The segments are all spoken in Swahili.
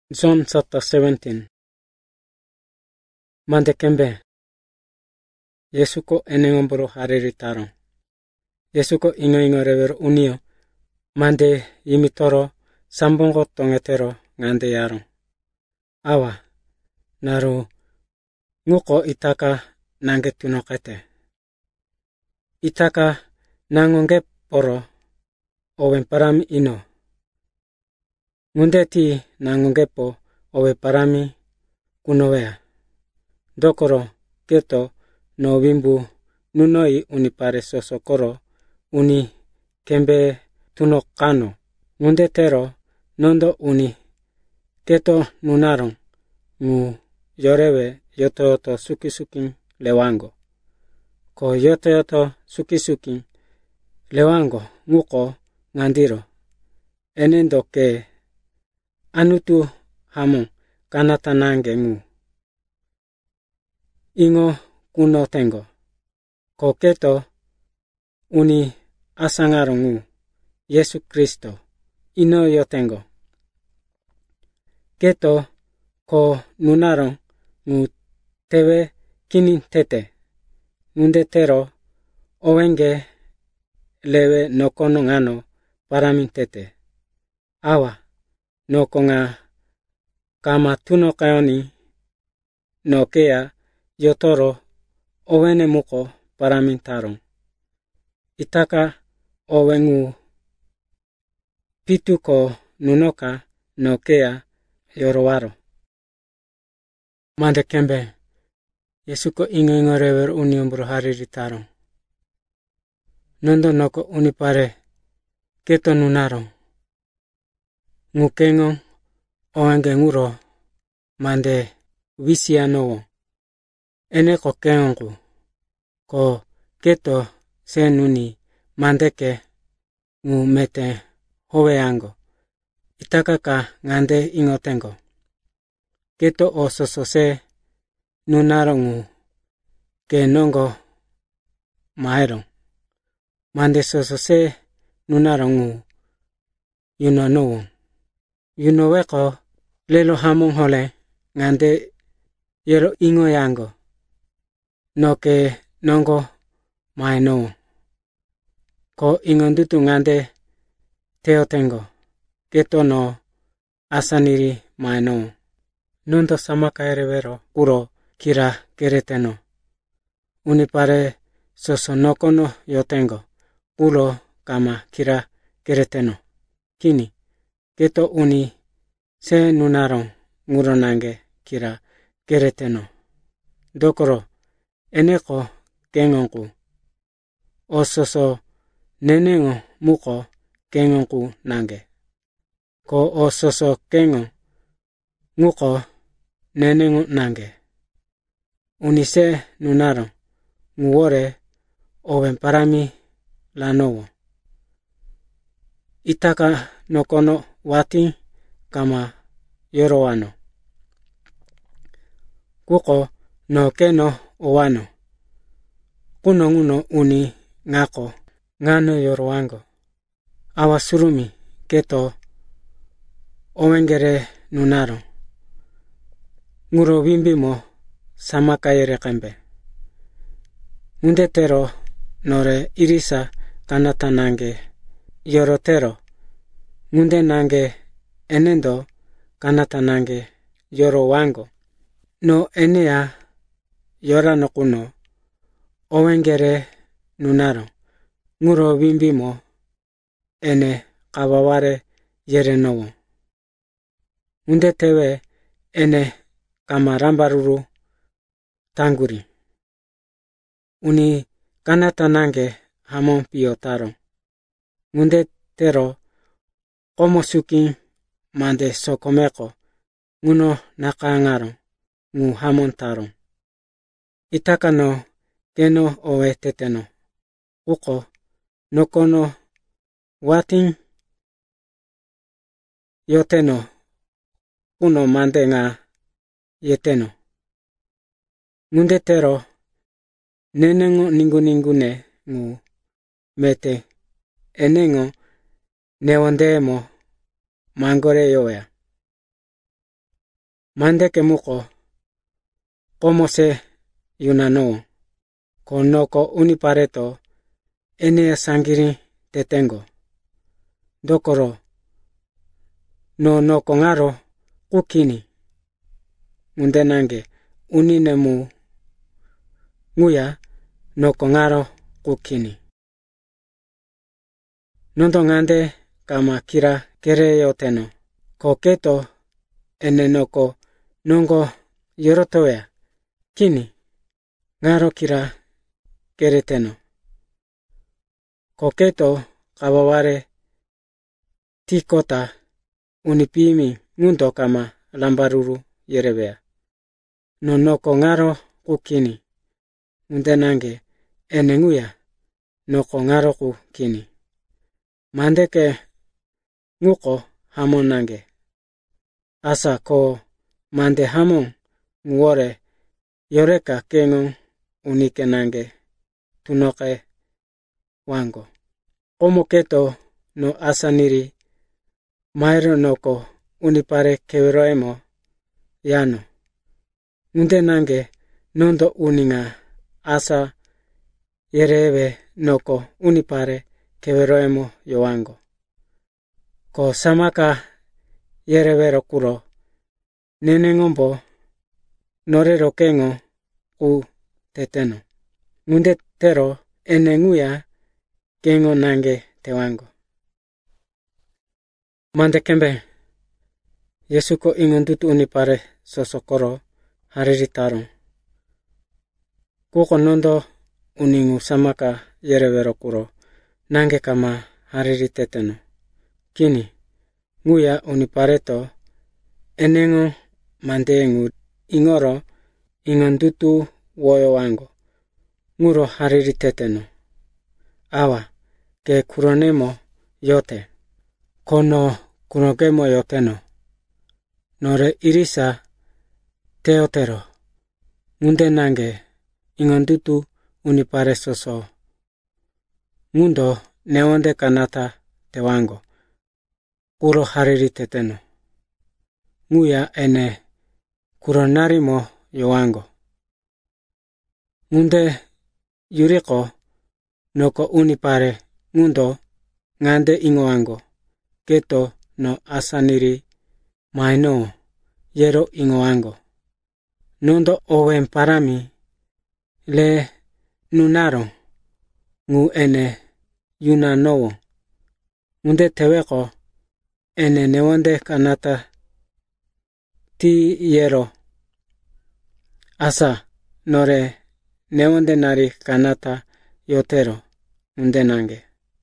John chapter 17. Mande kembe. Yesuko enengomboro hariri tarong. Yesuko ingo rever unio. Mande yimitoro sambongo tongetero ngande yarong. Awa. Naru nguko itaka nange tunokete. Itaka nangonge poro owen parami ino. Ngundeti nangongepo owe parami kunowea. Dokoro keto no wimbu nunoi unipare sosokoro uni kembe tunokano. Ngundetero nondo uni keto nunarong ngu yorewe yoto suki lewango. Ko yoto suki lewango nguko ngandiro. Enendo ke anutu hamon kanata nange ngu. Ingo kuno tengo. Ko keto uni asangaro ngu. Yesu Kristo. Ino yo tengo. Keto ko nunarong ngu tewe kini tete. Ngunde tero owenge lewe nokono ngano paramin tete. Awa nokonga kama tuno kayoni no kea yotoro owene muko paramin tarong. Itaka owengu pituko nunoka no kea yorowaro. Mande kembe. Yesuko ingo rever uniombro hariri tarong. Nondo noko unipare keto nunarong. Ngukengo owenge nguro mande wisianowo. Ene ko kengongu. Ko keto senuni mandeke ngu mete howeango. Itakaka ngande ingotengo. Keto o sosose nunarongu ke nongo maerong. Mande sosose nunarongu yunonuwo. Yunoweko lelo hamong hole ngande yero ingo yango. Noke nongo maenowo. Ko ingondutu ngande teotengo. Keto no asaniri maenowo. Nondo samaka erewero uro kira kereteno. Unipare soso nokono yotengo. Uro kama kira kereteno. Kini. Keto uni se nunarong nguro nange kira kereteno. Dokoro eneko kengongu. Ososo nenengo muko kengongu nange. Ko ososo kengo muko nenengo nange. Unise nunarong nguwore owen parami lanowo. Itaka nokono wati kama yorowano. Kuko no keno owano. Kuno nguno uni ngako ngano yorowango. Awasurumi keto owengere nunaro. Nguro wimbimo samaka yere kembe. Ngundetero nore irisa kanata nange yorotero. Ngunde nange enendo kanata nange yorowango. No enea yorano kuno owengere nunaro. Nguro wimbimo ene kawaware yere nowo. Ngunde tewe ene kama rambaruru tanguri. Uni kanata nange hamon piotaro. Ngunde tero komosuki mande sokomeko nguno nakangaro ngu hamon taro. Itakano keno owe teteno. Uko nokono wating yoteno kuno mande nga yeteno. Ngunde tero nenengo ningune ngu mete enengo newondemo mangore yoya. Mandeke muko komose yunano ko noko unipareto ene sangiri tetengo. Dokoro no noko ngaro kukini. Ngundenange uninemu nguya noko ngaro kukini. Nondo ngande kama kira kereyoteno. Ko keto ene noko nongo yorotowea. Kini ngaro kira kereteno. Ko keto kabaware tikota unipimi ngundo kama lambaruru yerewea. No noko ngaro kukini. Ngundenange ene nguya noko ngaro kukini. Mandeke nguko hamonange. Asa ko mande hamon nguore yoreka kengon unike nange tunoke wango. Komo keto no asaniri mairo noko unipare keweroemo yano. Ngunde nange nondo uninga asa yerewe noko unipare keweroemo yowango. Ko samaka yerewero kuro nenengombo norero kengo ku teteno. Ngunde tero ene nguya kengo nange tewango. Mande kembe Yesuko ingon tutu unipare sosokoro hariri tarong. Kuko nondo uningu samaka yerewero kuro nange kama hariri teteno. Kini nguya unipareto enengo mandengu ingoro ingon tutu woyo wango. Nguro hariri teteno. Awa ke kuronemo yote. Kono kunogemo yoteno. Nore irisa teotero. Ngunde nange ingon tutu unipare soso. Ngundo neonde kanata tewango. Kuro hariri teteno. Nguya ene kuronarimo yowango. Ngunde yuriko noko unipare ngundo ngande ingowango. Keto no asaniri maino yero ingowango. Nondo owen parami le nunaro ngu ene yunanowo. Ngunde teweko ene newonde kanata ti yero. Asa nore newonde nari kanata yotero ngunde nange.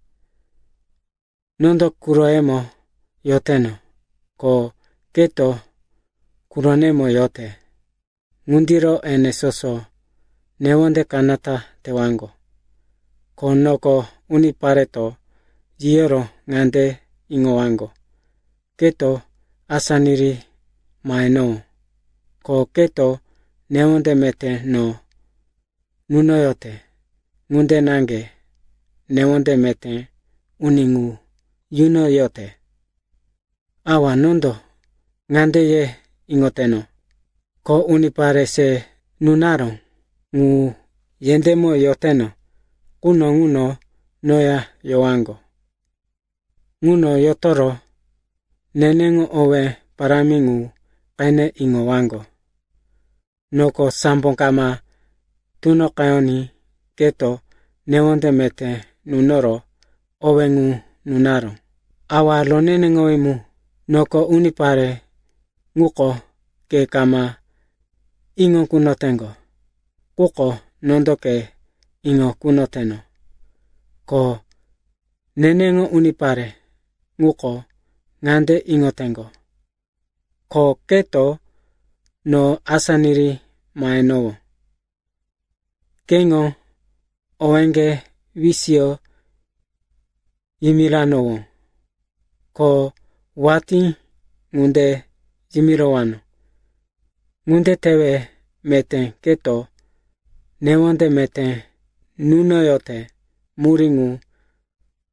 Nondo kuroemo yoteno. Ko keto kuronemo yote. Ngundiro ene soso newonde kanata tewango. Ko noko unipareto yero ngande ingowango. Keto asaniri maino. Ko keto newonde mete no nuno yote. Ngunde nange newonde mete uningu yuno yote. Awa nondo ngande ye ingoteno. Ko unipare se nunaro ngu yendemo yoteno. Kuno nguno noya yowango. Nguno yotoro nenengo owe paramingu kene ingowango. Noko sambong kama tuno kayoni keto newonde mete nunoro owengu nunaro. Awa lo nenengo imu noko unipare nguko ke kama ingo kunotengo. Kuko nondo ke ingo kunoteno. Ko nenengo unipare nguko ngande ingotengo. Ko keto no asaniri maenowo. Kengo owenge visio yimiranowo. Ko wati ngunde yimirowano. Ngunde tewe mete keto newonde mete nuno yote muringu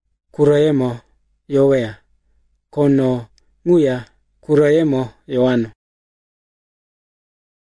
kuroyemo yowea. Kono nguya kuroyemo yowano.